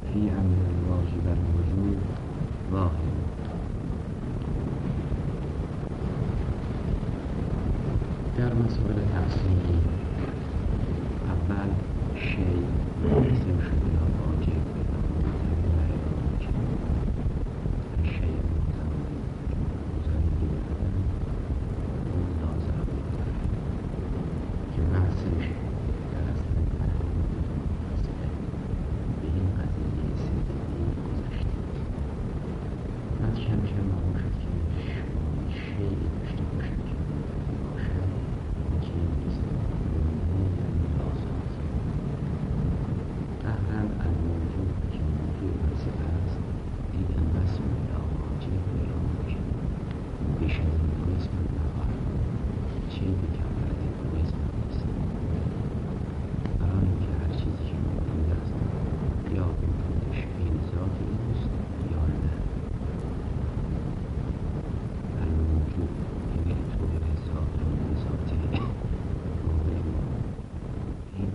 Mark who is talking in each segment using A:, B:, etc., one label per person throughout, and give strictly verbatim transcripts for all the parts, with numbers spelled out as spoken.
A: فی امر الواجب الوجود واحد. در مسائل تفصیلی اول شیء منقسم شده یا واجب و غیر واجب. شیء مزایده بدن اون لازم که بحث میشه در اصل تحریم مسئله به این قضیه سیدی گذشته. بعد کم کم معلوم شد که شیء داشته باشد که باشد که نیست یعنی لازم است. قهرن الموجود که موجود مسئله است دیدن قسم یا واجب و یا ممکن بیش از این دو قسم نخواهد چه بکمرت دو قسم نیست. برای اینکه هر چیزی که موجود است یا وجودش این ذات اوست یا نه. الموجود یعنی طور ذات و ذاته روح ما این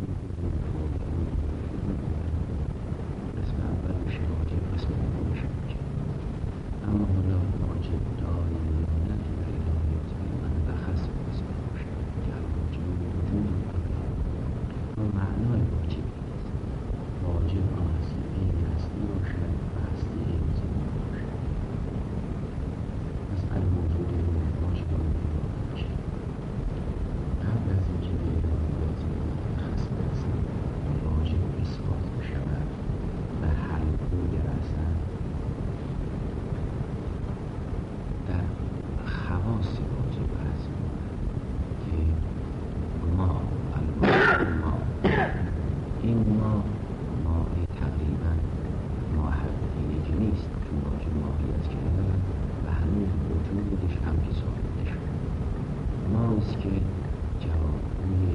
A: قسم اول میشه واجب، قسم دوم میشه ممکن. اما حالا واجب داری یا نه در الهیات من بخص قسم باشه که الواجب وجود و معنای واجب نیست. واجب آن است که این هستی باشد و هستی این ذات باشد. پس الموجود واجب باشه. قبل از اینکه به الهیات متخصص برسیم واجب اثبات بشود و حل او درسن در خواص واجب هست که ما الواجب ما این ما ماهی تقریبا ما حقیقی نیست چون واجب ماهیت کرده و هنوز وجودش هم که ثابت شده ماست که جوابگوی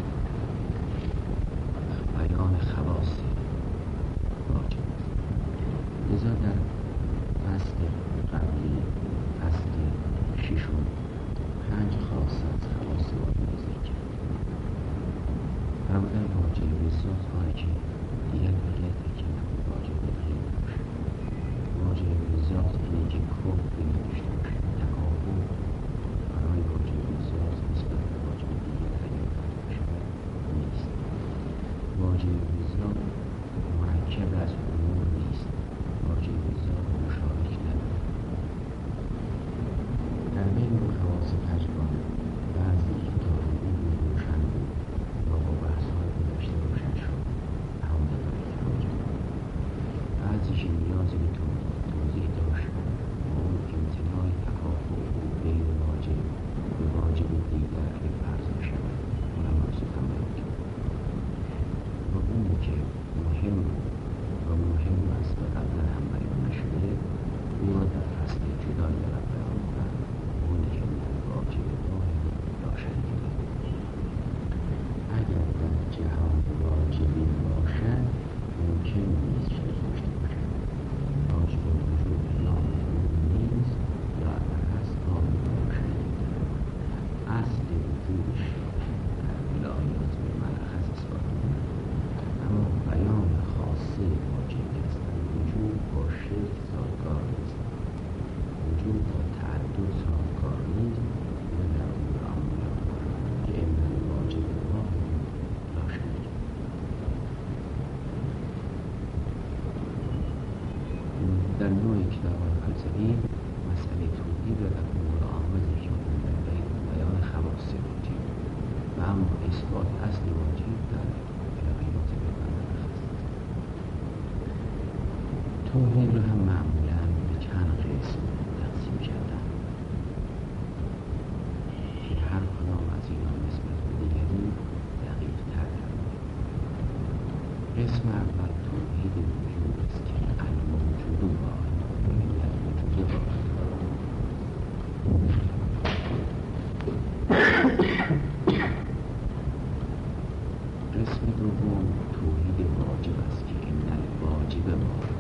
A: بیان خواص واجب است. لذا در فصل قبلی فصل ششم پنج خاص از خواص واجب ذکر کرد. فرمودن واجب ذات هایی که دیگر بقیه تکیه نبود واجب غیر باشه. واجب ذات اینه که کفر نداشته باشه. تکافر برای واجب ذات نسبت به واجب دیگر تکیه باشه نیست. واجب ذات مرکب از امور نیست. واجب ذات مشارک نداره. در بین خواص پنجگانه بعضی که تا این روشن بود و با بحث‌های گذشته روشن شد هم نداره که واجب. بعضی که نیازی به توضیح داشت و اون امتناع تکافر بود بین واجب به واجب دیگر که فرض شود اونم مقصود هم نبود. و اونی که مهم و مهم است و قبلا هم بیان نشده او را در فصل جدای دارد بیان می‌کنم. اونی که واجب واحد لا شریک له. اگر در جهان واجبی باشد ممکن نیست شریک داشته باشد. واجب وجود لا نیست یا اگر هست قابل شریک دارد. اصل وجودش در الهیات به ملخص اثبات می‌کند. اما بیان خاصه واجب است. وجود با شرک سازگار نیست. وجود با تعدد سازگار نیست و در امور عامه که امر واجب واحد لا شریک له. در نوع کتاب‌های فلسفی مسئله توحید و در امور عامه ذکر می‌کنند در بیان خواص واجب و اما اثبات اصل واجب در الهیات به ملخص. توحید رو هم معمولاً به چند قسم تقسیم کردن که هر کدام از اینا نسبت به دیگری دقیق تر. قسم اول توحید وجود است که الموجود واحد یعنی وجود واحد. قسم دوم توحید واجب است که این الواجب واحد.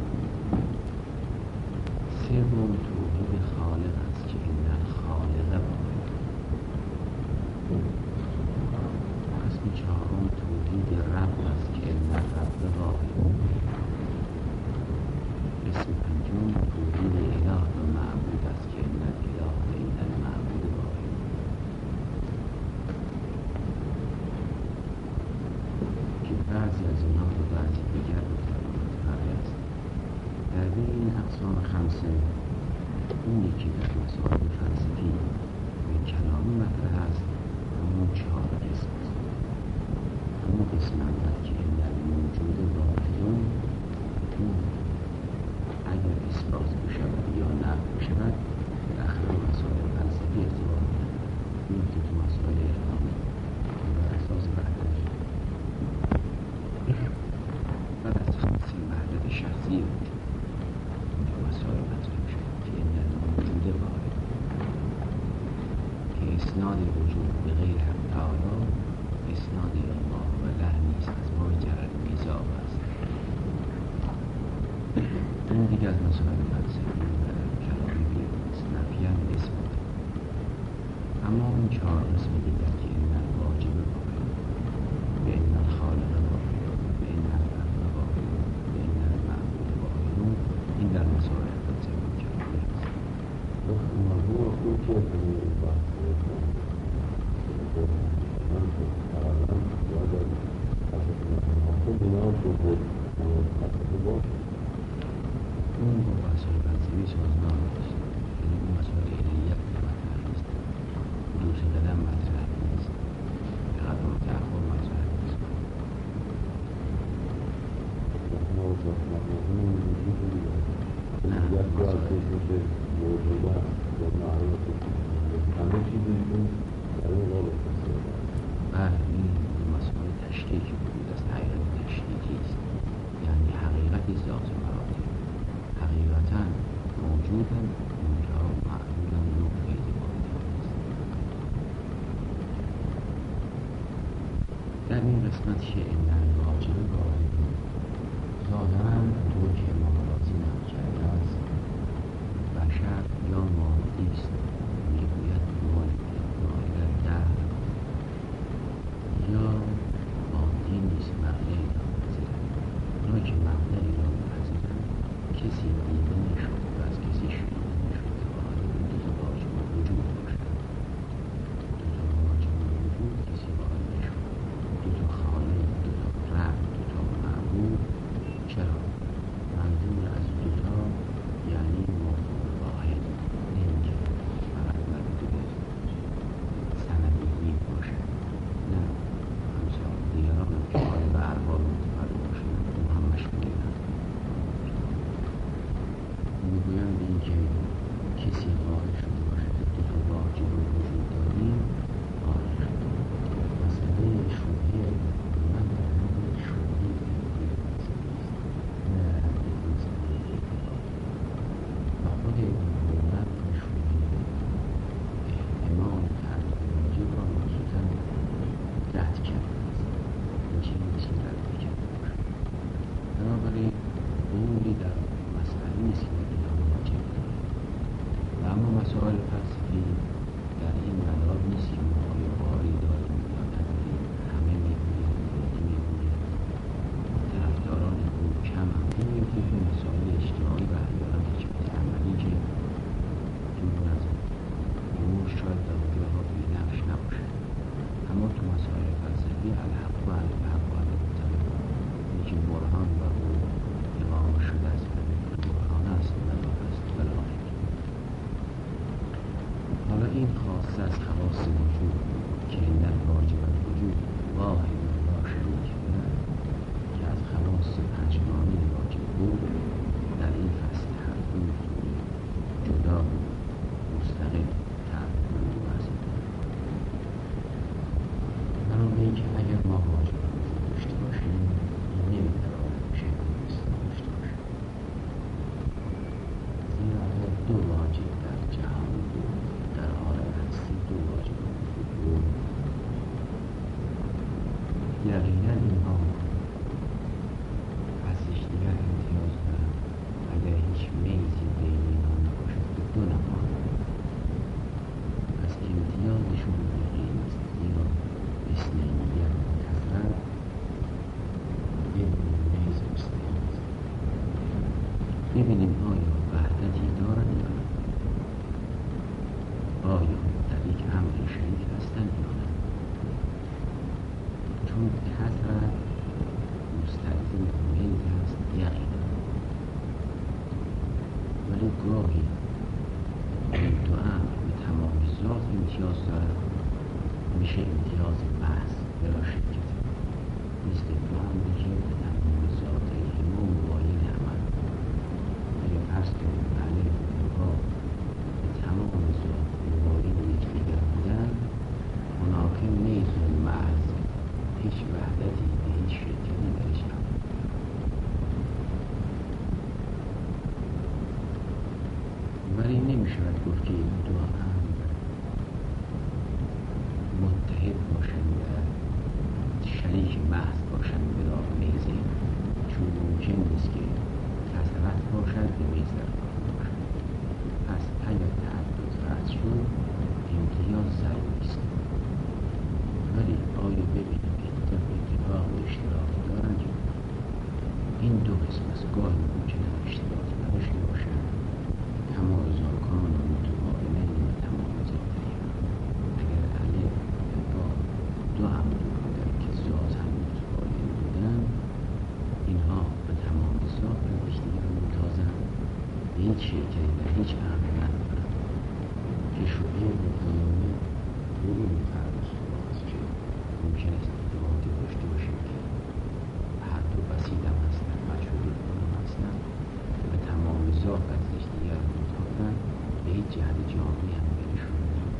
A: سوم توحید خالق است که این الخالق واحد. قسم چهارم توحید رب است که این الرب واحد. بقیه این اقسام خمسه اونی که در مسائل فلسفی و کلامی مطرح هست همون چهار قسم است. همون قسم اول که این در موجود واحدون، اون اگر اثبات بشود یا نفی بشود بالاخره مسائل فلسفی ارتباط دارد. میفته تو مسائل اقلامی که بر اساس وحدت بر اساس وحدت شخصی وجود اینجا مسائل مطرح شد که این در موجود واحد که اسناد وجود به غیر حق تعالی اسناد الله و له نیست، از باب جرل میزاب است. این دیگه از مسائل فلسفی و کلامی بیرون است، نفی هم اثبات. اما این چهار قسم دیگر که این واجب واحد، به این خالق واحد، به این الفرد واحد، به این المعبود واحد، این در مسائل فلسفی و کلامی است.
B: موضوع خوب که کنید بحث کنید من تقریبا یاد خود نیاز رو بود فلسفه باشه.
A: اون با مسائل فلسفی سازمان است، یعنی اون مسائل الهیت مطرح نیست، حدوث قدم مطرح نیست، قدم و تأخر مطرح نیست. نه مسائل
B: موجودات و معرفت همه چیزی این در این راه بسته
A: بله این مسائل تشکیکی بود است، حقیقت تشکیکی است، یعنی حقیقتی ذات مراتب حقیقتا موجودن اونجا معلولن نوع غیر واحد است. در این قسمت که این واجب واحد ظاهرا طور که امام رازی نقل کرده است بشر یا مادی است میگوید مایل دهر یا مادی نیست مبدعی را پذیرد. اونایی که مبدعی را پذیرد کسی دیده نشد و از کسی شنیده نشد که باید این دو تا واجب وجود باشد. دو تا واجب وجود کسی باید نشد، دو تا خالق، دو تا رب، دو تا معبود. چرا؟ منظور از دو تا یعنی موضوع واحد، نه اینکه فقط مربوط به سندگی باشد، نه همسان دیگران هم که حال به ارباب متفرد باشد اون هم مشمول هم میگویم به این که کسی قائل شده باشد دو تا واجب وجود داریم قائل شده. مسئله شبهه من در حد شبهه و خود امام نشونه احتمال تعریف واجب را مخصوصا رد کرده است، این چه نیست رد کرده باشد. بنابراین قولی در مسئله نیست که اینا واجب دارد. و اما مسائل فلسفی در این مدار نیست که ما آیا باری داریم یا نداریم. همه میگوید یکی میگوید طرفداران قول کم هم این میگوید که مسائل اجتماعی و احیانا حکمت عملی که دور از امور شاید در اونجاها بی‌نقش نباشد. اما تو مسائل فلسفی الحق و الحق و المطلق یکی برهان و او اقامه شده است و برهان است مدار است بلاغی. حالا این خاصه از خواص وجود که در واجب وجود واحد و لا شریک له که از خواص پنجگانه واجب بود در این فصل هفت موضوع جدا مستقل تعریف کنند و بحث کنند. بنابراین که اگر ما واجب وجود داشته باشیم این نمیتواند شیء اسلام داشته باشیم، زیرا اگر دو واجب در جهان بود در عالم هستی دو واجب وجود بود یقینا اینها از یکدیگر امتیاز دارند. اگر هیچ میزی بین اینها نباشد به دو نماند پس امتیازشون یقین است، زیرا اثنینیت کثرت بدون میز مستقیم است. ببینیم آیا وحدتی دارد یا نه، آیا در یک امر شریک هستند یا نه. چون کثرت مستلزم میز است یقینا گاهی این دو امر به تمام ذات امتیاز دارد، میشه امتیاز محض بلا شرکت مثل دو امری که به تمام ذاتهای ما مباین عمل. اگر فرض کنیم الف و با به تمام ذات مباین یکدیگر بودن، مناکه نیز محض هیچ وحدتی به هیچ شرکتی درش نبود. ولی نمیشود گفت که این دو امر متحد باشند و شریک محض باشند به راه میزه، چون ممکن نیست که کثرت باشد به میز در باشد. پس اگر تعدد فرض شد امتیاز ضروری است. ولی آیا ببینیم اتفاق و اشتراک دارند؟ این دو قسم از گاهی ممکن است اشتراک نداشته باشند، اما ذاکان و متقابلین و تمام ذاتهی. اگر الف و با دو امر بودند که ذات هم متقابل بودند، اینها به تمام ذات و یکدیگر ممتازند، به هیچ شرکتی در هیچ امر ندارند که شبهه متناوب به این فرض است که ممکن است اتفاقی داشته باشیم که هر دو بسیط هم هستند، مجهول هم هستند که به تمام ذات از یکدیگر ممتازند، به هیچ جهت جامعی هم بینشون نمی‌افتد.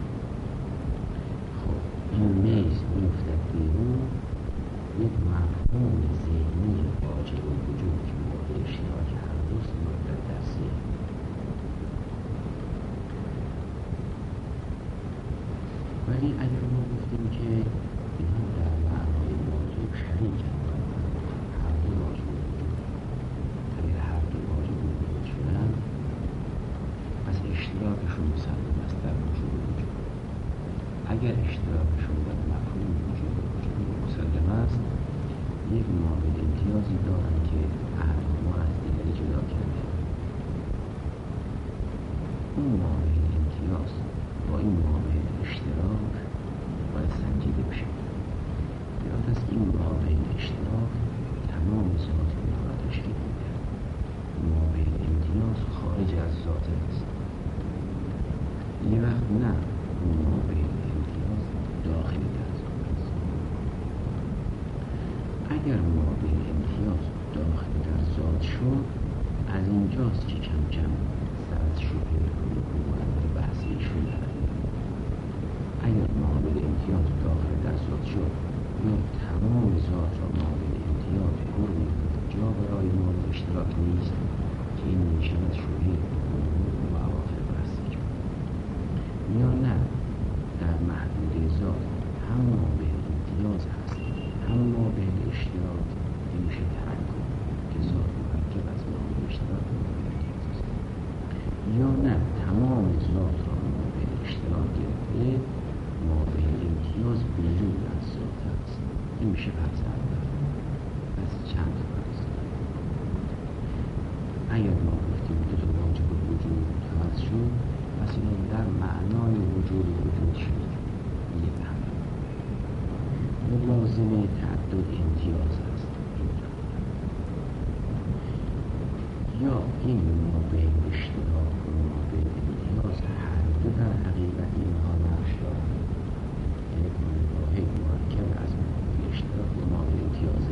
A: خب این میز می‌افتد بیرون، یک مفهوم ذهنی واجب الوجود که مورد اشتراک هر دوست مورد در ذهن. ولی اگر ما گفتیم که اینها در معنای موضوع شریکند، هر دو واجب الوجود، اگر هر دو واجب الوجود شدند پس اشتراکشون مسلم است در وجود الوجود. اگر اشتراکشون در مفهوم وجود الوجود مسلم است، یک مابع امتیازی دارند که احدهما از دیگری جدا کرده. اون مابع امتیاز با این مابع اشتراک باید سنجیده بشه. یاد است این مابع اشتراک تمام ذات اونها را تشکیل میده. مابع امتیاز خارج از ذات است. یه وقت نه، اون مابع امتیاز داخلی در ذات است. اگر مابع امتیاز داخلی در ذات شد، از اینجاست که کم کم سر از شبهه حکومت بحثی ایشون در اگر مابع امتیاز داخل در ذات شد یا تمام ذات را مابع امتیاز پر می‌کند، جا برای مورد اشتراک نیست که این میشود شبهه حکومت و اواخر بحثی کرد. یا نه، در محدوده ذات هم مابع امتیاز هست هم مابع اشتراک، که میشه تحقق که ذات مرکب از مابع اشتراک و مابع امتیاز است. یا نه، تمام ذات را مابع اشتراک گرفته، مابع امتیاز بیرون از ذات است. این میشه فرض اول. پس چند فرض؟ اگر ما گفتیم دو تا واجب الوجود فرض شد، پس اینا در معنای وجود وجود شد. یک همه لازم تعدد امتیاز است. یا این مابع اشتراک و مابع امتیاز هر دو در حقیقت اینها نقش دارند. یعنی واحد مرکب از مابع اشتراک و مابع امتیاز.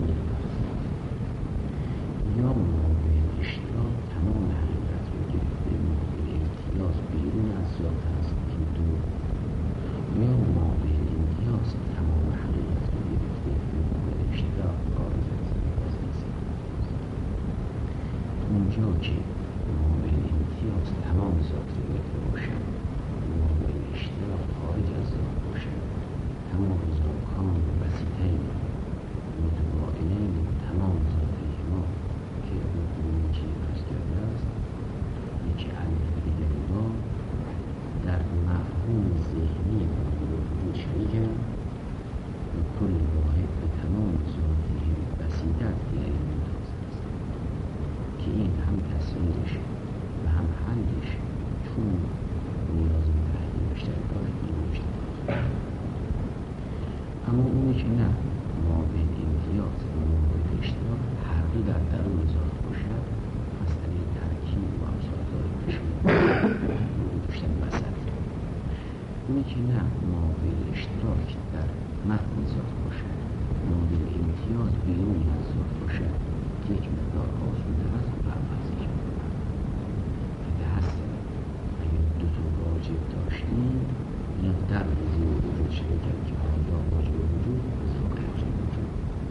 A: یا مابع اشتراک تمام حقیقت رو گرفته، مابع امتیاز بیرون از ذات است. این دو. یا مابع امتیاز تمام حقیقت رو گرفته، مابع اشتراک خارج از ذات است. اونجا که مابع امتیاز تمام ذات رو گرفته باشد، مابع اشتراک خارج از ذات باشد، تمام ذاکان و بسیطین متقابلین تمام ذاتهای ما که مفهومی که فرض کرده است، یکی الف و دیگر با در مفهوم ذهنی موجود وجود شریکند و کل واحد به تمام ذاتهای بسیطت دیگری ممتاز است که این هم تصویرش و هم حلش چون نیاز به تحلیل بیشتر دارد این بیشتر دارد. اما اونی که نه، مابع امتیاز و مابع اشتراک هر دو در درون ذات باشد، مسئله ترکیب و امثال گذاشتن وسط. اینه که نه معادل اشتراک در متن ذات باشد، معادل امتیاز بیرون از ذات باشد، یک مقدار آسوده است و عوضی که هست. اگر دو تا واجب داشتیم یا در وجود وجود شرکت که حالا واجب وجود واجب وجود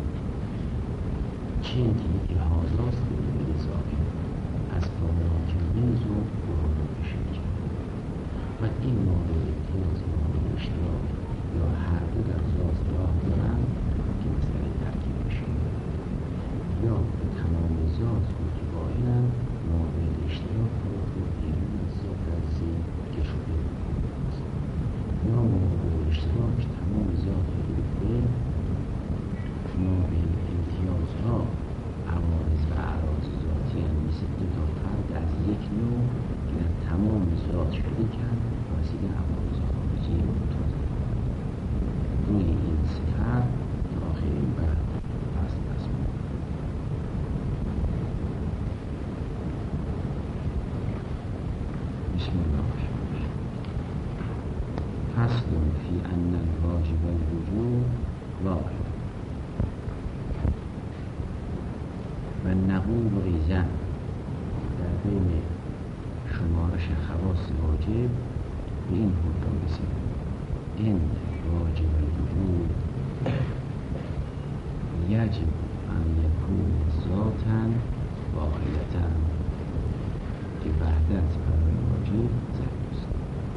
A: چه اینکه یکی حاضاست به اضافه از فاراک منز و بحالا شرکت و این معادل امتیاز معادل اشتراک یا هر دو در ذات راه دارن که مثل ترکیب بشه یا به تمام ذات متقائلن معادل اشتراک رو خود بیرون از ذات از زیر که شده یا معادل اشتراک تمام ذات رو به معادل امتیاز ها عوارض و اعراض ذاتی هم مثل دو تا فرد از یک نوع که در تمام ذات شده کرد واسید عوارض خارجی متازه روی این صفر تا آخرین بعد فصل فصل بسم الله الرحمن الرحیم. فصل فی ان الواجب الوجود واحد و نقول ایزن در بین شمارش خواص واجب به این حکم رسید این واجب الوجود یجب ان یکون ذاتا واحدتا که وحدت برای واجب ضروری است.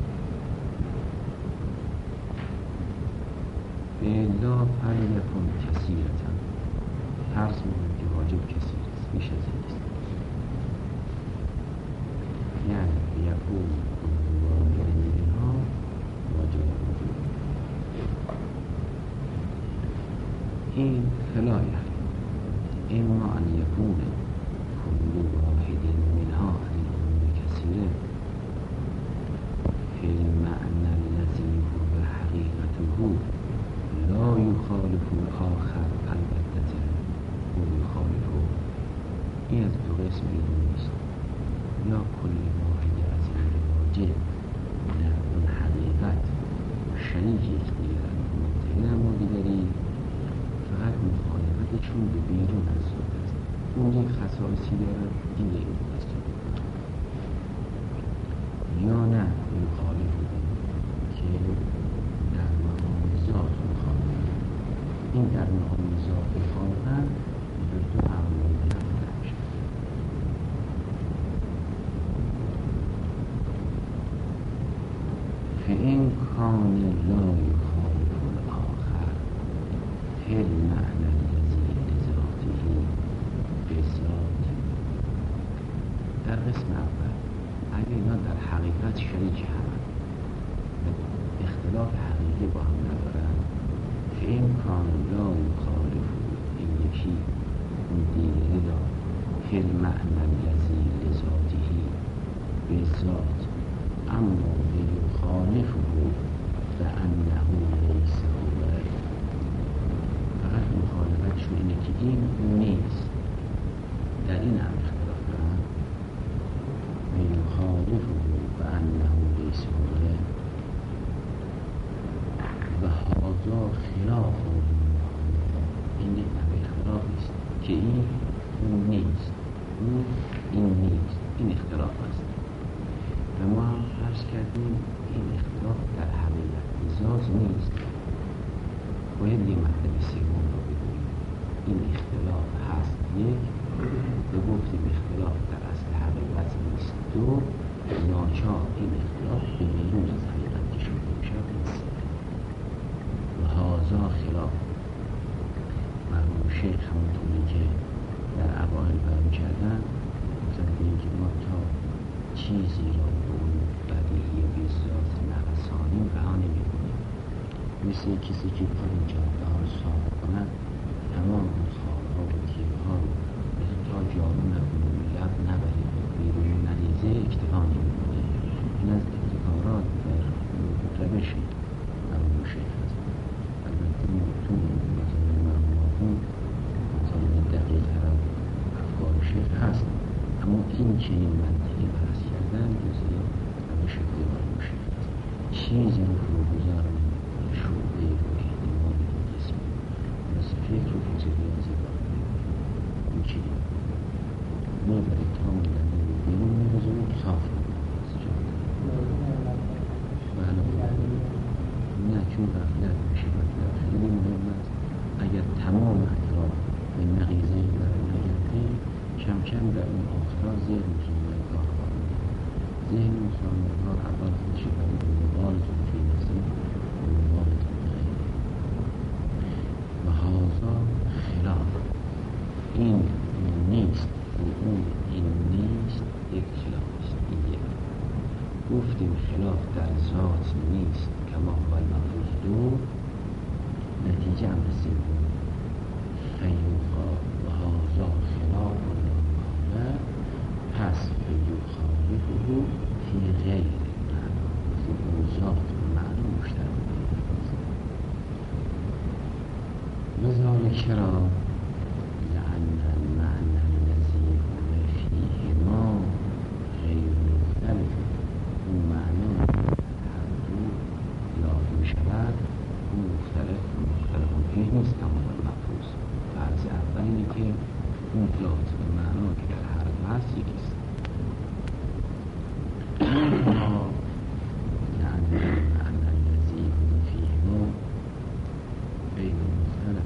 A: به الا فلیکن کثیرتا فرض می‌کنیم که واجب کثیر است، بیش از این است، یعنی یکون واجب منها واجب وجود این فلا یحتمل اما ان یکون کل واحد منها عن الامور کثیره فی المعنى الذی هو حقیقته لا یخالف الاخر البته او یخالفه. این از دو قسم بیرون نیست، یا کل واحد از این واجب در اون حقیقت شریک یکدیگر منتهی اما دیگری فقط مخالفتشون به بیرون از ذات است. اون یک خصائصی دارد، این یک است، یا نه مخالفه که در مقام ذات مخالفه. این در مقام ذات مخالفه به دو عوامل تقسیم میشه. فإن كان لا يخالف الآخر في المعنى الذي لذاته بذات. در قسم اول اگر اینا در حقیقت شریک هم اختلاف حقیقی با هم ندارن، فإن كان لا يخالف این یکی اون دیگری را في المعنى الذي لذاته بذات اما یخالفه فانه لیس هو. فقط مخالفتشون اینه که این نیست، در این هم اختلاف دارن. یخالفه فانه لیس هو و هذا خلاف این یک نوع اختلاف است که این اون نیست، اون این نیست، این اختلاف است. و ما هم فرض کردیم این اختلاف در حقیقت ذات نیست، باید یه مطلب سوم رو بگوییم. این اختلاف هست یک، و گفتیم اختلاف در اصل حقیقت نیست دو، ناچار این اختلاف به بیرون از حقیقت که شده باشد نیست. و هذا خلاف مرحوم شیخ همونطوری که در اوائل بیان کردن مثلا که ما تا چیزی را به اون بدیهی به ذات نرسانیم رها نمی‌کنیم. مثل کسی که پای جاده ها رو صاف کنن تمام اون خارها و تیرها رو تا جارو نکنه و لب نبره بیرون نریزه اکتفا نمی‌کنه. این از ابتکارات در روش مرحوم شیخ هست. البته تو مثلا مرحوم مثلا دقیق تر افکار شیخ هست، اما این چنین منطقی بحث کردن جزی روش شده و روشن چیزی رو فروگذار نمی‌کنه شعبه رو احتمالی رو جسمی مثل فکر و فکر ریاضی باید این چی ما برای تا موندن بیرون میرزه رو صاف نه چون غفلت میشه غفلت خیلی مهم است اگر تمام اطراف به نقیضه برای نگرده کم کم در اون آفتار ذهن مسلمانگاه خواهد ذهن مسلمانگاه اول خودشی برای بنوال زلفی نسیم بنوال غیره و هازا خلاف این نیست و اون این نیست یک خلاف است این یک گفتیم خلاف در ذات نیست کما هو المفروض دو نتیجه هم رسیم فیوخا و هازا خلاف الله پس فیوخالفه فی غیر معنا اون ذات معنا مشترک وذالک را لأن المعنى الذي هو فيهما غیر مختلف اون معنا هر دو یاد می شود اون مختلف مختلف فیه نیست کما المفروض فرض اول اینه که اون ذات و معنا که در هر دو هست یکیست منها لأن المعنى الذي هو فيهما غیر مختلف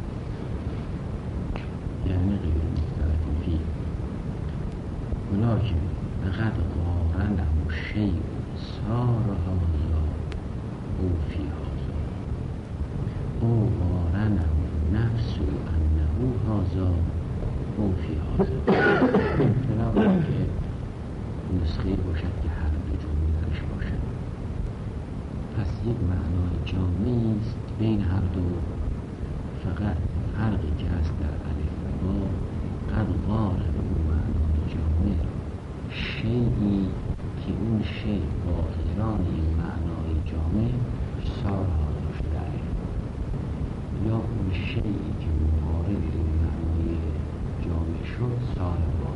A: یعنی غیر مختلف فیه ولكن لقد قارنه شیء صار هذا او فی هذا او قارنه نفس انه هذا او فی هذا بنابراین که نسخه باشد که هر دو جمله درش باشد پس یک معنای جامعی است بین هر دو فقط فرقی که هست در الف و با قد قارن اون معنای جامع شیئی که اون شی با قران این معنای جامع سالها داشته یا اون شیئی که مقارن این معنای جامع شد سال با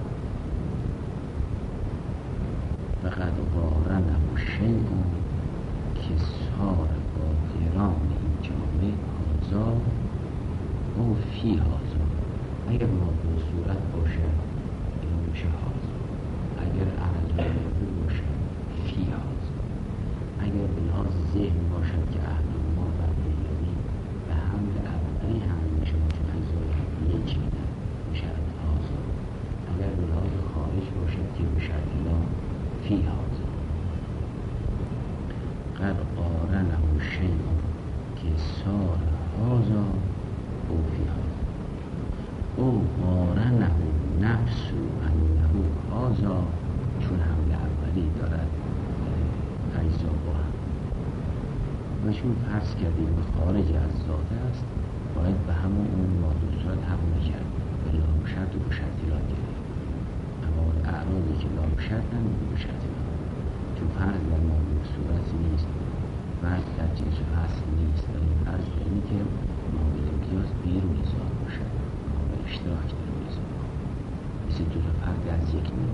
A: فقد قارنه شیء که سال با قران این جامع هازا او فی هازا اگر موضوع صورت باشه این میشه هازا اگر عرض باشه فی هازا اگر به لحاظ ذهن باشد که اهل ما بر دیگری به حمل اولی هم میشه چون اجزای یک میدن میشه هازا اگر به لحاظ خارج باشد که میشه الا فی هازا قد قارنه شیء که سار هازا او فی هازا او قارنه نفس انه هازا چون حمل اولی دارد اجزا با هم و چون فرض کردیم خارج از ذات است باید به همون اون موضوع صورت هم نکرد به لام شرط و به شرطیلات گرفت اما اعراضی که لام شرط نمیده به شرطیلات چون فرض در موضوع صورت نیست فرض در جنس و اصل نیست ولی فرض یعنی که معامل امتیاز بیرون ذات باشد معامل اشتراک در روی ذات مثل دو تا فرد از یک نوع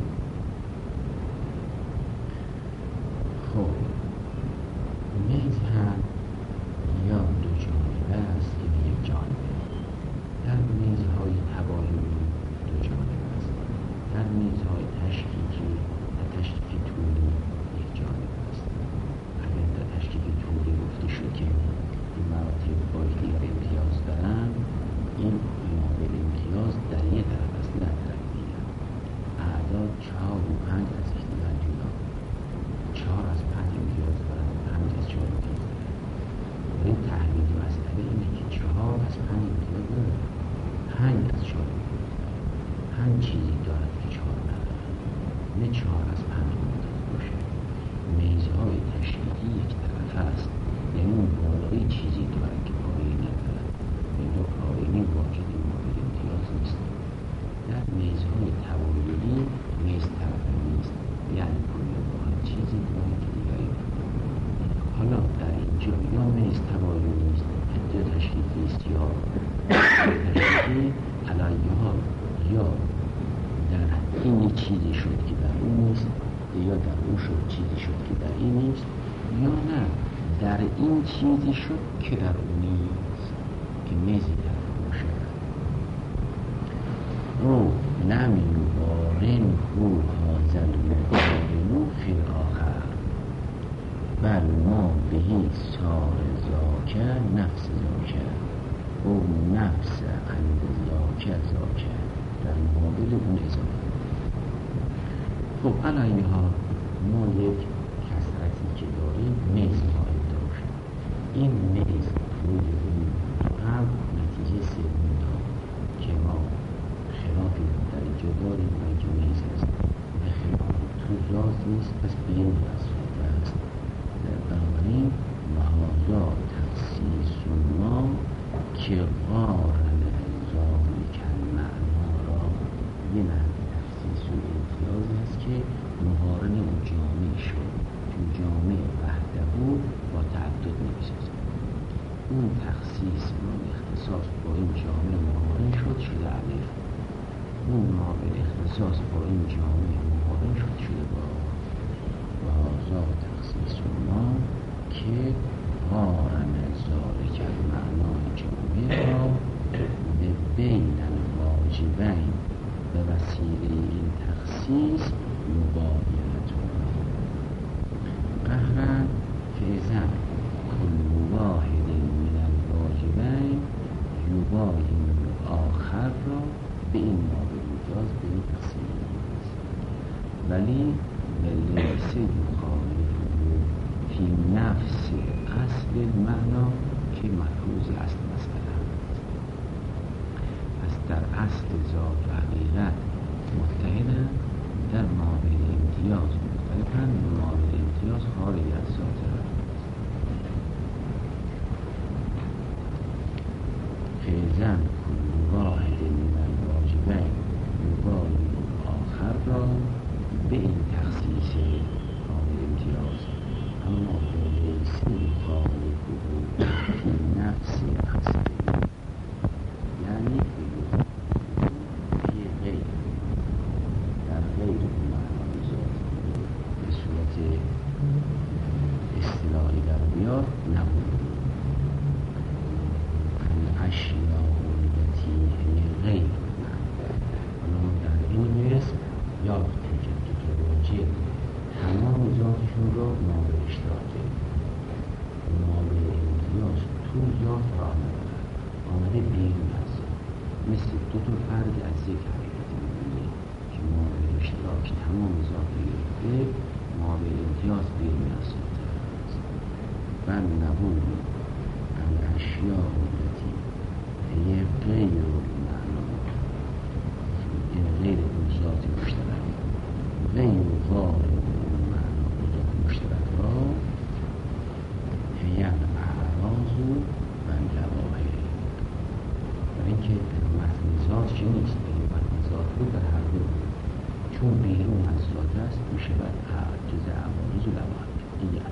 A: خب میز هم یا دو جانبه است که به یک جانبه در میزهای تباینی دو جانبه است در میزهای تشکیکی و تشکیک طولی یک جانبه است اگر در تشکیک طولی گفته شد که این مراتب با یکدیگر امتیاز دارن این معامل امتیاز در یک طرف است نه در طرف دیگر اعداد چهار و پنج از یکدیگر جدا چهار از پنج امتیاز دارن پنج از چهار امتیاز دارن این تحلیل مسئله اینه که چهار از پنج امتیاز دارن پنج از چهار امتیاز دارن پنج چیزی دارد که چهار ندارن نه چهار از پنج امتیاز باشه میزهای تشکیلی یک طرف است یعنی اون بالایی چیزی دارد که پایه‌ای ندارد یعنی پایه‌ای واجد مورد امتیاز نیست در میزهای تباینی میز طرفه نیست یعنی کل با هم چیزی دارد که دیگری حالا در اینجا یا میز تباینی است یا تشکیلی است یا تشکیلی علیه ها یا در این چیزی شد که در اون نیست یا در اون شد چیزی شد که در این نیست، یا نه در این چیزی شد که در اون نیست، که میزی در اون شد. او لم یبارن هو هازل مقارنو فی الآخر بل ما بهی سار زاکه نفس زاکه او نفس عند زاکه زاکه در مقابل اون اضافه. خب علی ها ما یک کسرتی که داریم میز قائل داشت، این میز روی اون هم نتیجه سوم داد که ما خلافی در اینجا داریم و اینجا میز هست به خلاف تو ذات نیست، پس بیرون از ذات است. بنابراین مهازا تخصیص ما که قارن ذالک المعنا را یه معنی تخصیص و امتیاز است که مقارن اون جامع شد، چون جامع وحده بود با تعدد نمی‌سازد. اون تخصیص و اختصاص با این جامع مقارن شد شده الف، اون مقابل اختصاص با این جامع مقارن شد شده با مهازا تخصیص ما که قارن ذالک المعنای جامع را به بین الواجبین به وسیله این تخصیص مباینت قهرا فیزن کل واحد من الواجبین یباین آخر را به این مابل مجاز به این تخصیص، ولی لیس یخالف فی نفس اصل المعنا که مفروض اصل مسئله است. پس در اصل ذات و حقیقت متحدن، در معامل امتیاز مختلفن، معامل امتیاز خارج از ذات است. فیزن کل واحد من الواجبین یباین آخر را به این تخصیص معامل امتیاز، اما لیس یخالف فی نفس اصل، یعنی فی غیر در غیر معنای ذات به صورت اصطلاحی در بیاد نبود. الاشیاء التي هی غیر معنای در این اسم یافتیم که دوتاواجه تمام ذاتشون را مابل اشتراکه، مابل امتیاز تو ذات را ندارد، آمده بیرون از ذات، مثل دو تا فرد از یک حقیقت می‌بینی که مابل اشتراک تمام ذات گرفته، مابل امتیاز بیرون از ذات است. بل نبود الاشیاء التي هی غیر المعنای، این غیر اون ذات مشترک غیر غالب مشترک را هی الاعراض و لواحل، برای اینکه متن ذات چه نیست، متن ذات رو در هر دو چون بیرون از ذات است میشود جز عوارض و لواحل. دیگر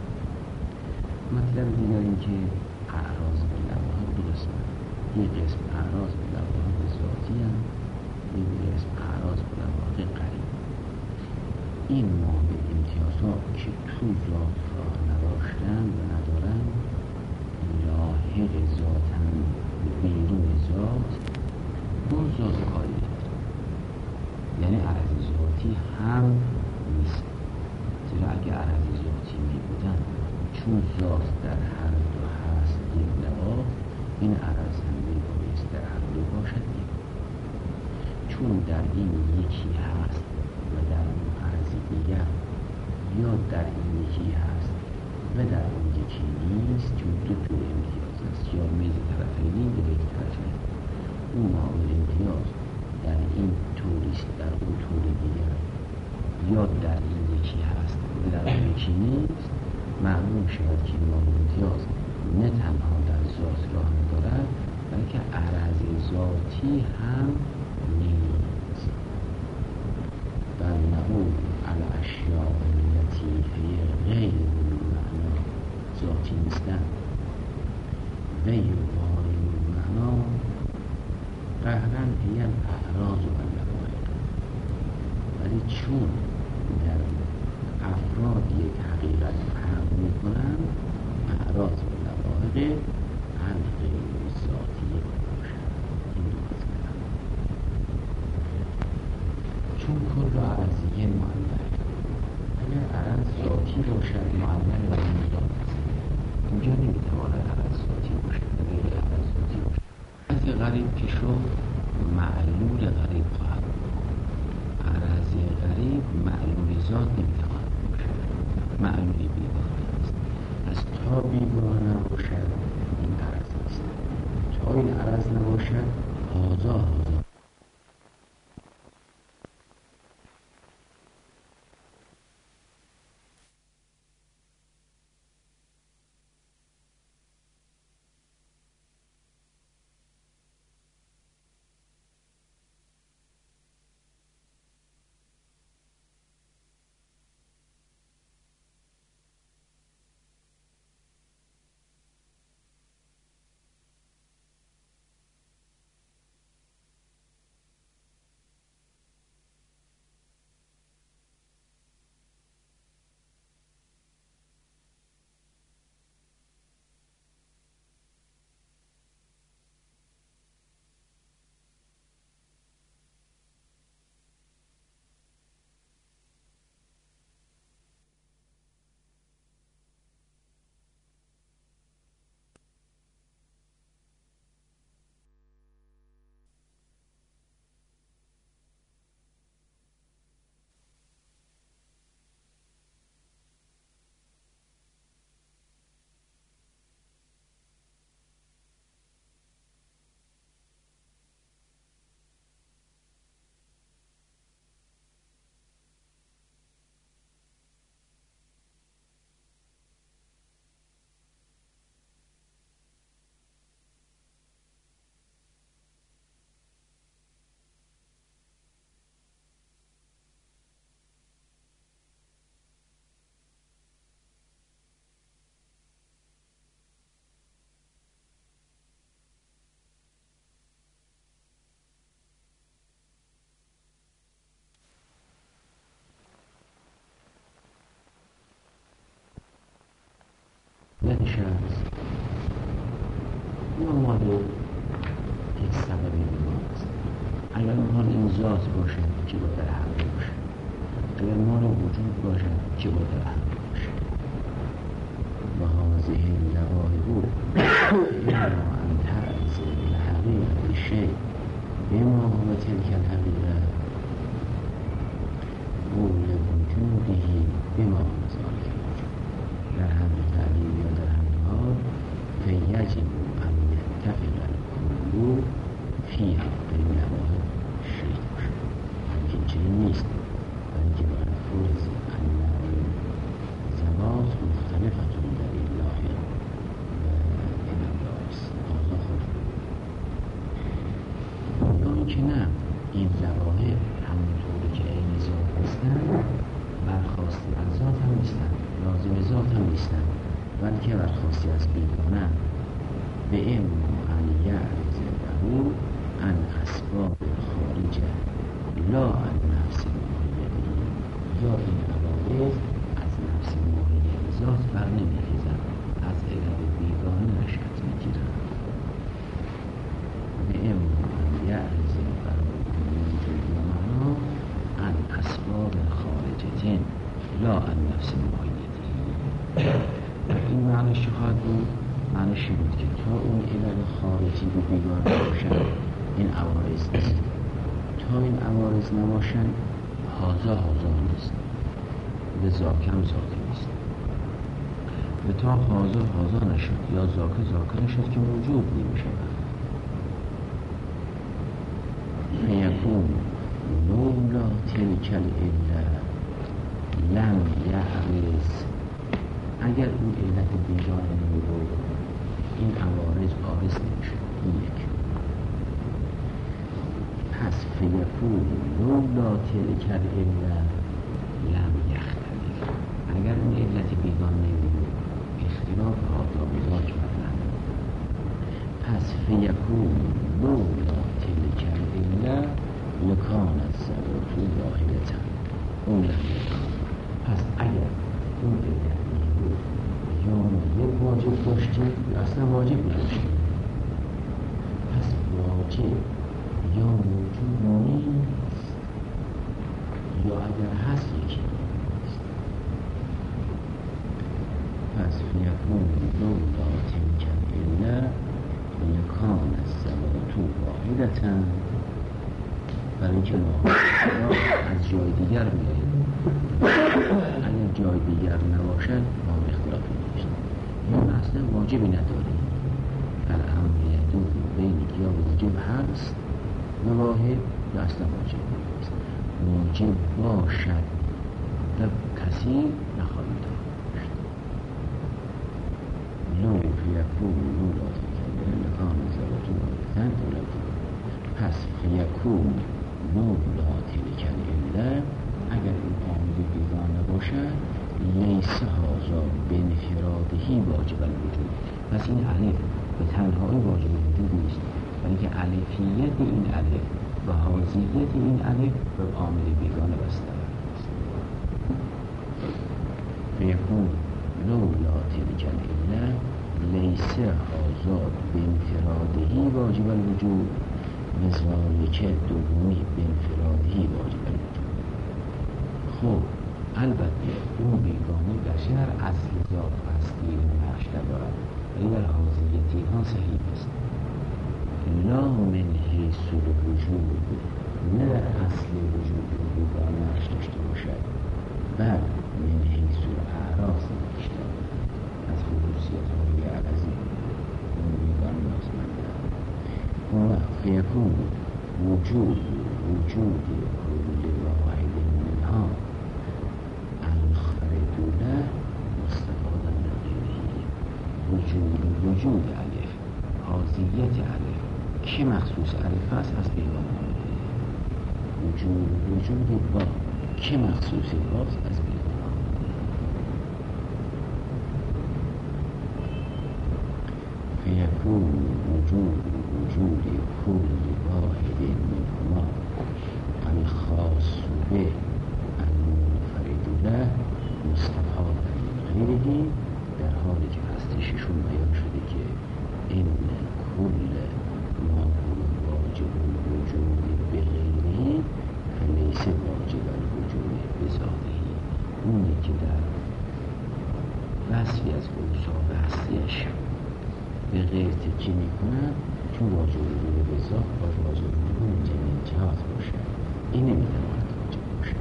A: مطلب دیگر این که اعراض و لواحل دو قسم، یک قسم اعراض و لواحل ذاتی هم، یک قسم اعراض و لواحل قریب. این مابل امتیازها که تو ذات را نداشتن و ندارن لاحق ذاتن بیرون ذات با ذات کاری، یعنی عرض ذاتی هم نیست. زیرا اگه عرض ذاتی می بودن چون ذات در هر دو هست یک لوا، این عرض هم می بایست در هر دو باشد یک، چون در این یکی هست و در اون عرض دیگر، یا در این یکی هست و در اون یکی نیست، چون دو جور امتیاز است، یا میز طرفینی یا یک طرفین. اون معامل امتیاز در این توریست در اون توری دیگر، یا در این یکی هست و در اون یکی نیست، معلوم شود که معامل امتیاز نه تنها در ذات راه ندارد بلکه عرض ذاتی هم نیست. بل نعود الاشیاء التي هی غیر المعنا ذاتی نیستن و یباین المعنا قهرن هی الاعراض و لواحل، ولی چون در افراد یک حقیقت فهم میکنن اعراض و لوایق هر غیر ذاتی باشد. این دو مسئله چون کل عرضیه معلق، اگر عرض ذاتی باشد معلق و مضاف است، اینجا نمیتواند عرض ذاتی باشد و غیر عرض ذاتی باشد. عرض غریب که شد معلول غریب خواهد بود. عرض غریب معلول ذات نمیتواند باشد، معلول بیگانه است. از تا بیگانه باشد این عرض است، تا این عرض نباشد هازا هازا. شخص یا مال یک سبب بیماست. اگر مال این ذات باشد که با در حق باشد، اگر مال وجود باشد که با در حق باشد. و هذه اللوایح اما ان تعرض لحقیقت شیء بما هو تلك الحقیقه قول وجوده بما هو ذلك الوجود. در همه تعلیم یا در همه حال فیجب ان یتفق الکل فی حق اللوایح شیء باشد. همین چنین نیست، بلکه باید فرض انواع زواج مختلفتون در این لاحق و این انداز آزا خود یا اینکه نه، این ظواهر همونطوری که عین ذات نیستن، برخواستی از ذات هم نیستن، لازم ذات هم نیستن، بلکه برخواستی از بیگانه. به این ان یعرض له عن اسباب خارجه لا عن نفس ماهیتی، یا این عوارض از نفس ماهیت ذات بر نمیخیزن، از علت بیگانه نشأت میگیرن. به این ان یعرض برای وجود و معنا عن اسباب خارجه لا عن نفس ماهیتی. این معنیش چه خواهد بود؟ معنیش بود که تا اون علل خارجی و بیگانه باشن این عوارض نیست، تا این عوارض نباشن هازا هازا نیست، به زاکم زاکه نیست. به تا هازا هازا نشد یا زاکه زاکه نشد که موجود نمیشه. فیکون لولا تلک العله لم یعرض، اگر اون علت بیگانه نمی بود این عوارض عارض نمیشه. این یک. پس فیکون لولا تلک العله لم یختلف، اگر اون علت بیگانه نمی بود اختلاف آدابزاج بدن. پس فیکون لولا تلک العله لکان الزوات واحدة اون لم یکن، پس اگر اون علت بود یا ما یک واجب داشتیم یا اصلا واجب نداشتیم، پس واجب یا موجود نیست یا اگر هست یکی نیست. پس فیکون لولا تلک العله لکان الصلاة واحدة، برای اینکه ما از جای دیگر میاییم، اگر جای دیگر نباشد ما اختلافی نیست یا اصلا واجبی نداریم. الامر یدور بین یا واجب هست و واحد یا اصلا واجب نیست. واجب باشد و کسی نخواهی داشت. لو فیکون لولا تلک العله لکان الصلاة واحدة. پس فیکون لولا تلک العله، اگر این عامل بیگانه نباشد، لیس هذا بانفرادهی واجب الوجود. پس این الف به تنهایی واجب الوجود نیست، بلکه الفیت این الف و حاضیت این الف به عامل بیگانه بسته است. فیکون لولا تلک العله لیس هذا بانفرادهی واجب الوجود، مزایکه دومی بانفرادهی واجب الوجود. خب البته اون بیگانه بشر اصل ذات هستی نقش ندارد، ولی در حاضریتی ها صحیح است. لا من حیث الوجود، نه در اصل وجود بیگانه نقش داشته باشد، بل من حیث الاعراض نقش دارد، از خصوصیت های عرضی اون بیگانه نازمنده. و فیکون وجود وجود کل واحد منها الخارج له مستفادا من غیره. وجود وجود الف، حاضیت الف که مخصوص الف است از بیگانه آمده. وجود وجود با که مخصوص باست از بیگانه آمده. فیکون وجود وجود کل واحد منهما الخاص به المنفرد له مستفاد من غیره، در حالی که هستششون بیان شده که این کل ما واجب الوجود به غیره فلیس واجب الوجود به ذاته. اونی که در وصفی از اوصاف هستیش به غیر تکی میکنن، چون واجب الوجود به ذات باید واجب الوجود جمعی جهات باشه، این نمیتواند واجب باشه.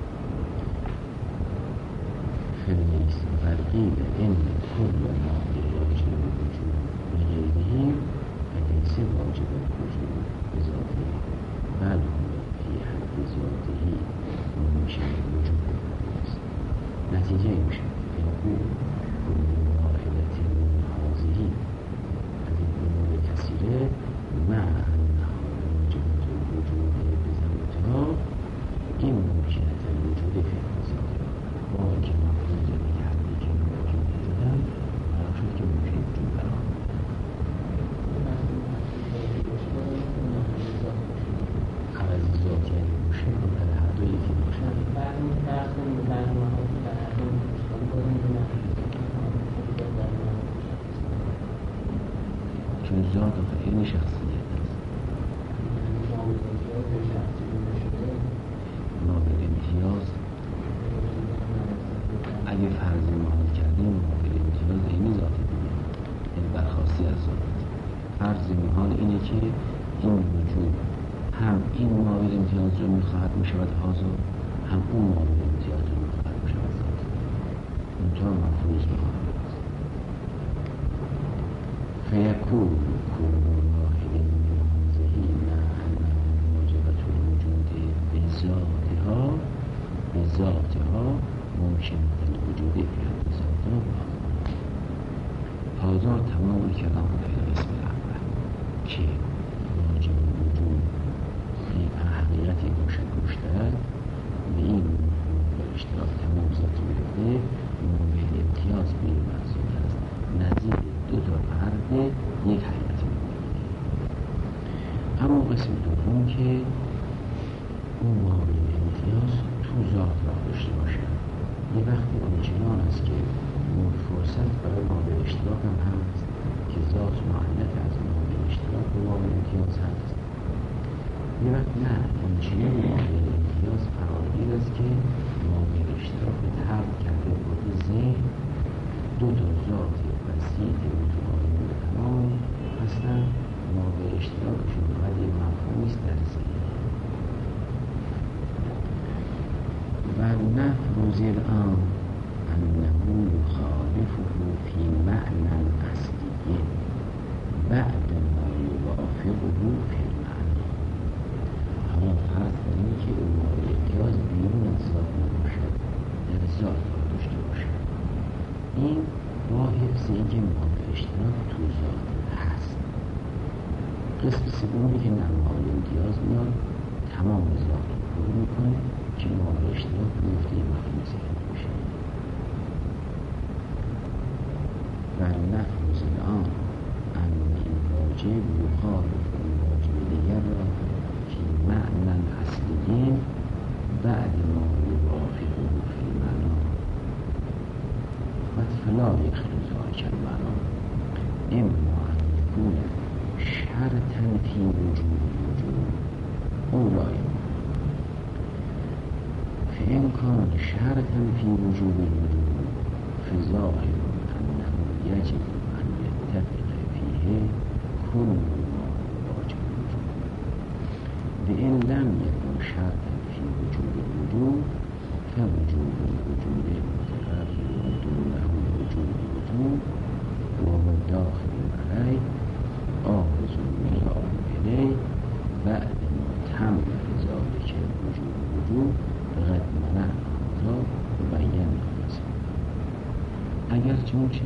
A: فلیس برقیل این کل ما واجب الوجود به غیره فلیس واجب الوجود به ذاته، بل فی حد ذاته ممکن وجود است. نتیجه این میشه فیکون کل واحدت من هذه از این امور کثیره مع انها موجبة الوجود بذاتها، این ممکنت الوجود فی ذاتها با اینکه مفهوم زده که حدی که موجود ندارن برای شد که ممکن وجود برام عوضی ذاتی اگه باشه در هر دو یکی باشن چون ذات و فعل شخصیت است. ما به امتیاز اگه فرض محال کردیم ما به امتیاز اینی ذات دیگه، یعنی برخواستی از ذات. فرض محال اینه که این وجود هم این معامل امتیاز رو میخواهد میشود حاضر، هم اون معامل امتیاز رو میخواهد میشود ذات. اینطور مفروض محال است. فیکون کل واحد من هذه مع انه موجبة الوجود بذاتها بذاتها ممکن الوجود فی حد ذاتها هذا تمام کلام در اسم الاول که واجب الوجود این حقیقتی باشد مشترک به این به اشتراک تمام ذات میرده، معامل امتیاز به این منظور است نظیر دو تا فرد یک حقیقت میگیره. اما قسم دوم که اون معامل امتیاز تو ذات را داشته باشد یه وقتی آنچنان است که اون فرصت برای مابع اشتراک هم هست که ذات معنیت از مابع اشتراک به مابع امتیاز هست. یه وقت نه، آنچنان مابع امتیاز فراگیر است که مابع اشتراک به تحرک کرده برده ذهن دو تا ذات بسیط متقابل و تمام هستند. مابع اشتراکشون فقط یک مفهومی است در ذهن. و نفرض الآن انه یخالفه فی معنی اصلی بعد ما یوافقه فی المعنی. حالا فرض کنیم که اون مابع امتیاز بیرون از ذات نباشد، در ذات داشته باشد. این با حفظ اینکه مابع اشتراک تو ذات هست. قسم سومی که نمای امتیاز میاد تمام ذات رو پر میکنه که مابع اشتراک میفته یه مفهوم ذهن باشه. و نفرض الآن ان این واجب یخالف این واجب دیگر را که معنی اصلی بعد ما یوافقه فی المعنی و فلا یخلو ذلک المعنی اما ان یکون شرطا فی وجود الوجود او لا یکون. فإن كان شرطا في وجود الوجود فظاهر أنه يجب أن يتفق فيه كل ما واجب الوجود. وإن لم يكن شرطا في وجود الوجود فوجود الوجود متغير دونه وجود الوجود وهو داخل عليه آخذ ميلاد إليه بعد ما تم ذلك وجود الوجود فقط منع آنها مبین نامست. اگر چونچه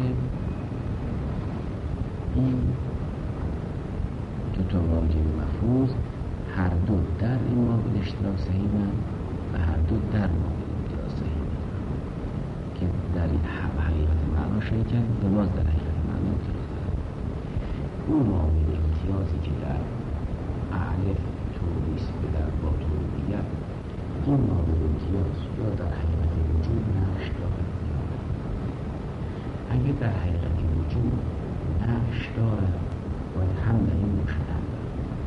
A: این دو تا واجب مفروض هر دو در این مابع اشتراک صحیح‌اند و هر دو در مابع امتیاز صحیح‌اند که در این حقیقت معنا شریکند و باز در حقیقت معنا متفاوت‌اند. اون مابع امتیازی که در اعلی تولیست و در با تولیت این مابع امتیاز یا در حقیقت وجود نقش دارد. اگر در حقیقت وجود نقش دارد باید هم در این باشه هم در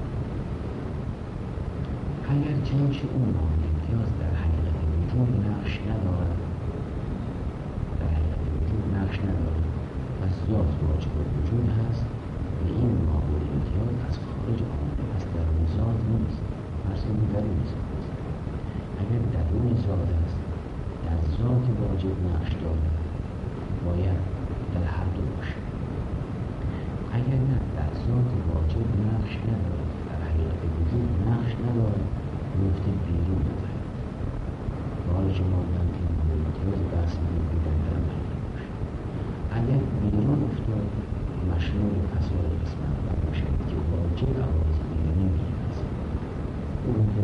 A: اگر چنانچه اون مابع امتیاز در حقیقت وجود نقش ندارد، در حقیقت وجود نقش ندارد پس ذات واجب وجود هست و این مابع امتیاز از خارج آمده پس در ذات نیست، مرسوم در ذات. اگر درون ذات است، در ذات واجب نقش دارد، باید در هر دو باشه. اگر نه در ذات واجب نقش ندارد، در حقیقت وجود نقش ندارد، میفته بیرون ندارد. حالا که ما بودم که امتیاز بحث میدیم در حقیقت باشه. اگر بیرون افتاد مشمول فساد قسمت اول باشد که واجب عوارض بیرونی میگیرد.
B: اون که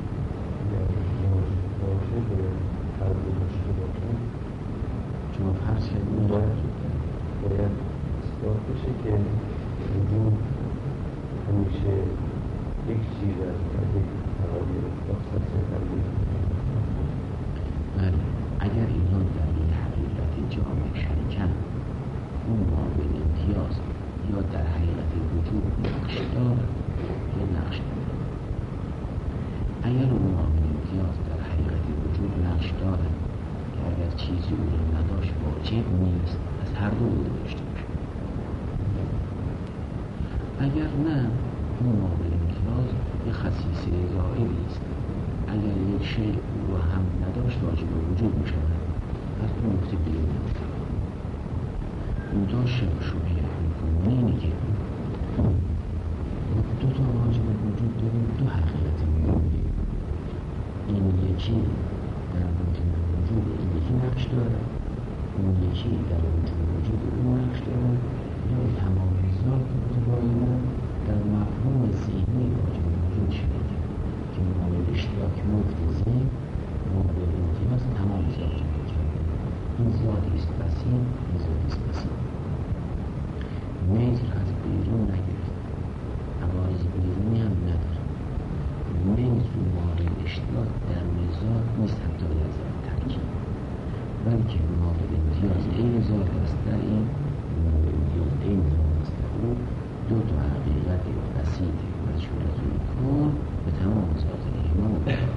B: باشه به هر دو داشته باشه
A: شما فرض کردیم
B: باید اثبات بشه که وجود همیشه یک چیز است و یک تغییر احساس تغییر.
A: بله، اگر اینا در این حقیقت جامع شریکن اون مابع امتیاز یا در حقیقت وجود نقش دارد یا نقش ندارد. اگر اون مابع امتیاز در حقیقت وجود نقش دارد که اگر چیزی او را نداشت واجب نیست، از هر دو بوده داشته باشه. اگر نه، اون مابع امتیاز یک خصیصه ظاهری است. اگر یک شیء او را هم نداشت واجب وجود می شود، از اون نقطه بیرون نمی‌تواند. منتها شبه میکنه اینه که دو تا واجب وجود داریم، دو حقیقت میگیم. این یکی در وجود وجود این یکی نقش داره، اون یکی در وجود وجود اون نقش داره، یا تمام ذات متباینه در مفهوم ذهنی واجب وجود شده که مابع اشتراک مفت ذهن مابع امتیاز تمام ذات وجود. این ذاتی است بسیط، این ذاتی است بسیط. میز را از بیرون نگرفت، عوارض بیرونی هم نداره. میز و مورد اشتراک در ذات نیست، حتی از ترکیب بلکه مورد امتیاز این ذات است. در این مورد امتیاز این ذات است او دو تا حقیقت بسیط مجهول از اون کن به تمام ذاته ما مبتلا.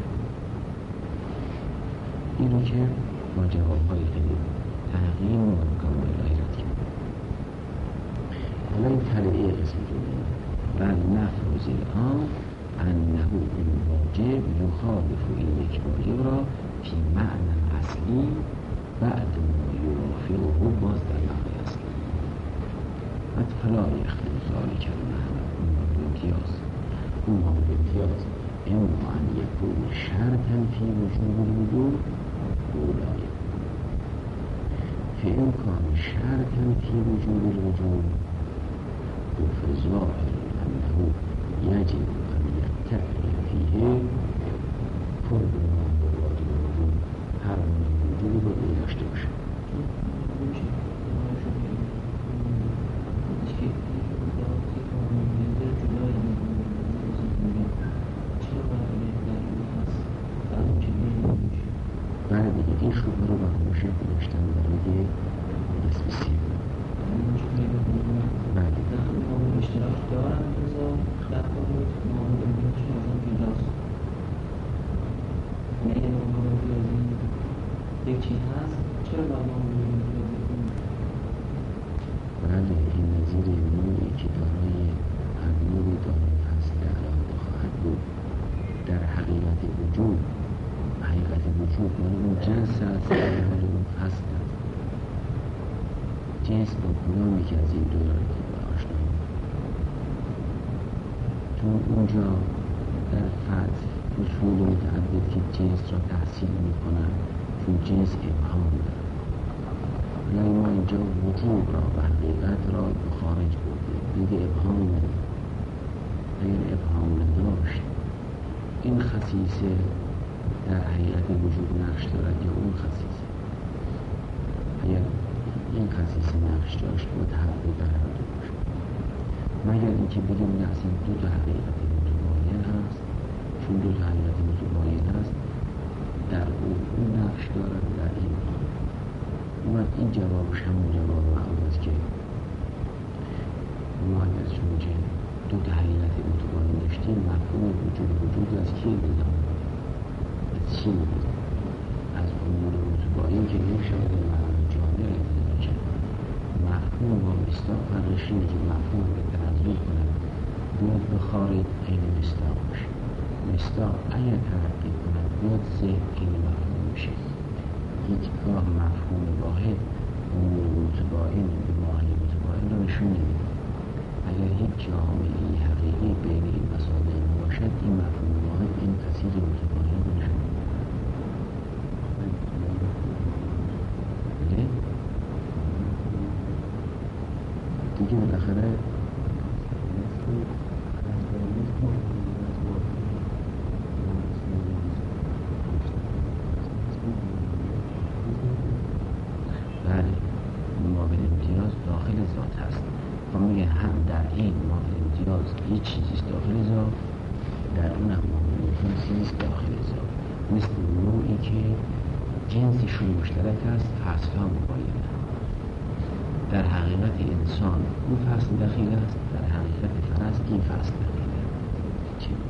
A: اینو که با جوابهای خیلی تحقیق و مکان و الهی رد کرد. حالا این تلعیه قسم جمعه و نفرض الان انه این واجب یخالف این یک واجب را فی معنی اصلی بعد ما یوافقه باز در معنی اصلی و فلا یختلف ذلک المعنی اون مورد امتیاز اون مورد امتیاز اما ان یکون شرطا فی وجوب الوجوب اولای فإن كان شرطا في وجوب الوجوب فالظاهر أنه يجب أن يتقي فيه كل ما هو واجب الوجوب هر من الوجوب رو داشته باشه. بله دیگه این شبه رو برموشه داشتن برای نسب سیم. بله
C: اشتراک دارم رضا در قابل مورد امتیازش مثلا پیداست نه یه مورد امتیازی یک چیز هست چرا باید مورد امتیازی کنیم؟
A: بله این نظیر نوعی که دارای هر نوعی دارای فصل علاقه خواهد بود در حقیقت وجود حقیقت وجود مال اون جنس هست در حال اون فصل هست جنس با کدامی که از این دو داره که با آشنا چون اونجا در فصل اصول متعدد که جنس را تحصیل می کنن چون جنس ابهام داره ولی ما اینجا وجود را و حقیقت را به خارج بردیم دیگه ابهام نداره اگر ابهام نداشت این خصیصه در حقیقت وجود نقش دارد یا اون خصیصه اگر این خصیصه نقش داشت متحقق در هر دو باشه مگر اینکه بگیم نه اصلا دو تا حقیقت متباین هست چون دو تا حقیقت متباین هست در اون اون نقش دارد در این اومد این جوابش همون جواب معروف است که ما اگر چون که دو تا حقیقت متباین داشتیم مفهوم وجود وجود از کی دیدم از چی میدیم از امور متباین که نمیشود به معنی جامعه ارتضا کرد مفهوم با مصداق فرقش اینه که مفهوم رو تنظیم کنه بیاد به خارج عین مصداق باشه مصداق اگر ترقی کنه بیاد ذهن عین مفهوم میشه هیچگاه مفهوم واحد امور متباین به معنی متباین رو نشون نمیده اگر هیچ جامعه حقیقی بین این مسائل نباشد این مفهوم واحد این تصویر متباین رو نشون نمیده دیگه بالاخره بله مقابل امتیاز داخل ذات هست و میگه هم در این مقابل امتیاز یه چیزیست داخل ذات در اون هم مقابل امتیاز چیزیست داخل ذات مثل نوعی که جنسشون مشترک هست فصلها مباینه در حقیقت انسان اون فصل دخیل است در حقیقت فرس این فصل دخیل است چی؟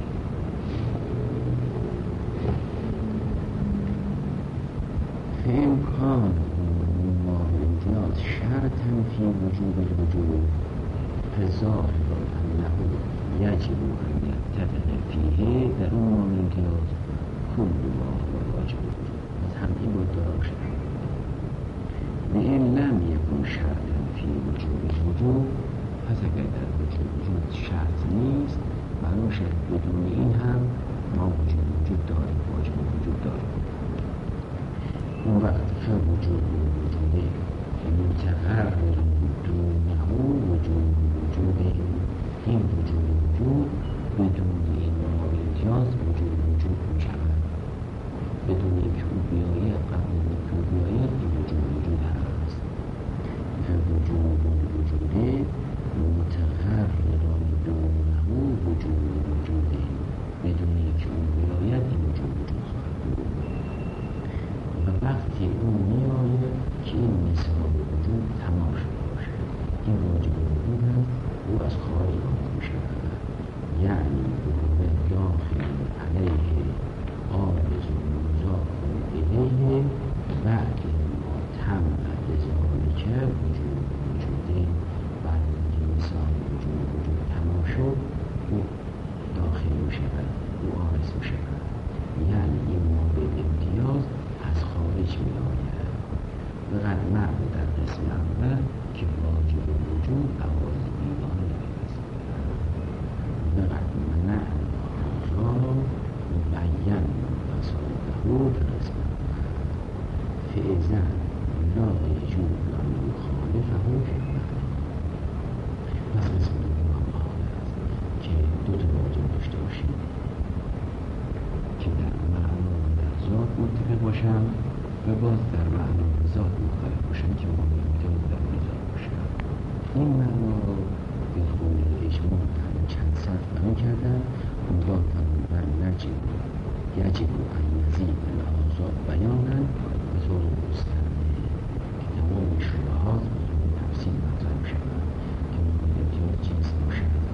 A: فامکان مقابل امتیاز شرطا فی وجوب الوجوب فظاهر انه یجب ان یتفق فیه در اون مقابل امتیاز کل ما هو واجب الوجوب از هم این بود داره باشه بئن لم یکن شرطا فی وجوب الوجوب پس اگر در وجوب وجود شرط نیست معلوم شد بدون این هم ما وجود وجود داریم واجب وجود داریم اون وقت که وجود وجوده متقرر دونه وجود وجوده این وجود وجود بدون این مقابل امتیاز وجود وجود می شود بدون اینکه او بیاید قبل اینکه او بیاید این وجود وجود هست وجود وجوده متقرر دونه وجود وجوده بدون اینکه او بیاید این وجود وجود خواهد بود و وقتی نتیجه اون میآید که این نصاب وجود تمام شده باشد. این واجب وجود هست، او از خارج وارد میشود، یعنی به داخل علیه عارض و مضاف الیه بعد ما تم بذالک وجود وجوده. بعد اینکه نصاب وجود وجود تمام شد، او داخل میشود، او عارض میشود، یعنی این مورد امتیاز از خارج میآید. وقد معنا در قسم اول که واجب وجود عوارض بیگانه نمی‌پذیرد. وقد منع هذا مبین فساده در قسم اول فاذا لا یجوز ان یخالفه فی المعنی. پس قسم دوم هم حال است که دو تا واجب داشته باشیم که در معنا و در ذات متفق باشم و باز در معنا و ذات مختلف باشم که ما امتیاز در ذات باشم. این معنا رو به قول اجماع چند سطح بیان کردن. اونگاه فرمود بر نجب یجب ان یزید الاعضاء بیانا به طور گسترده که تمام شبهات به طور تفصیل مطرح شود که مورد امتیاز جنس باشد